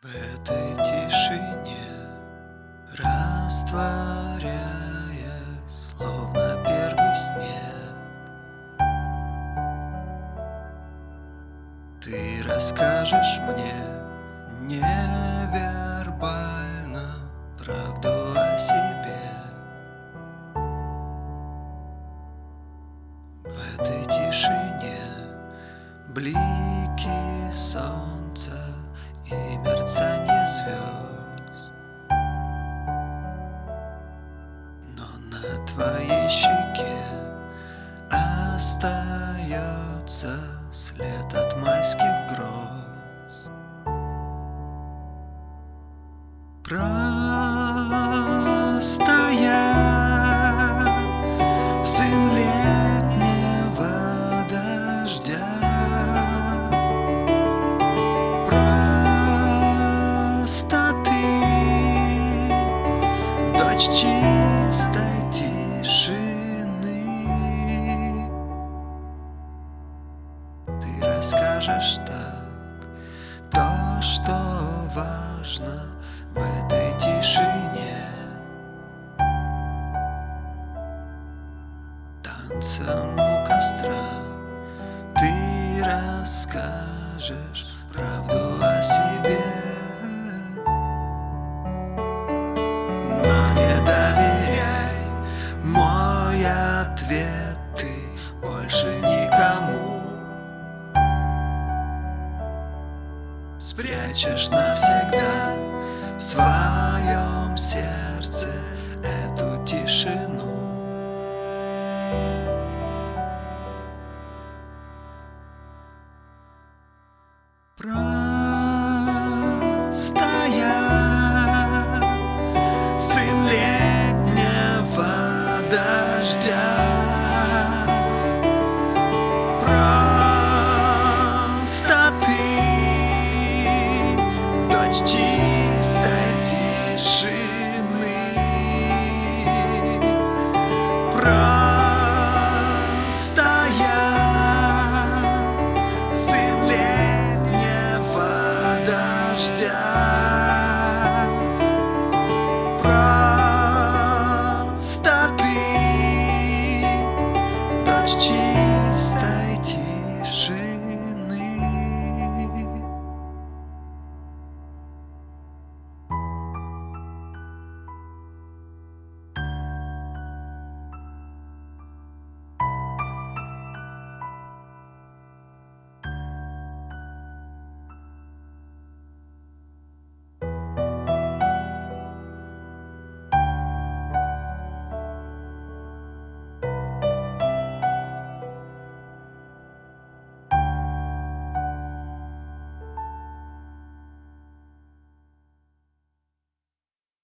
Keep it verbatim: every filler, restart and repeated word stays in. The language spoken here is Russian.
В этой тишине, растворяясь, словно первый снег, ты расскажешь мне невербально правду о себе. В этой тишине блики солнца и мерцание звезд, но на твоей щеке остается след от майских гроз. Просто я сын летнего дождя. Дочь чистой тишины. Ты расскажешь так то, что важно в этой тишине. Танцем у костра ты расскажешь правду о себе. Мой ответ: ты больше никому спрячешь навсегда в своем сердце эту тишину. Просто я сын летнего дождя. Просто ты дочь чистой тишины. Просто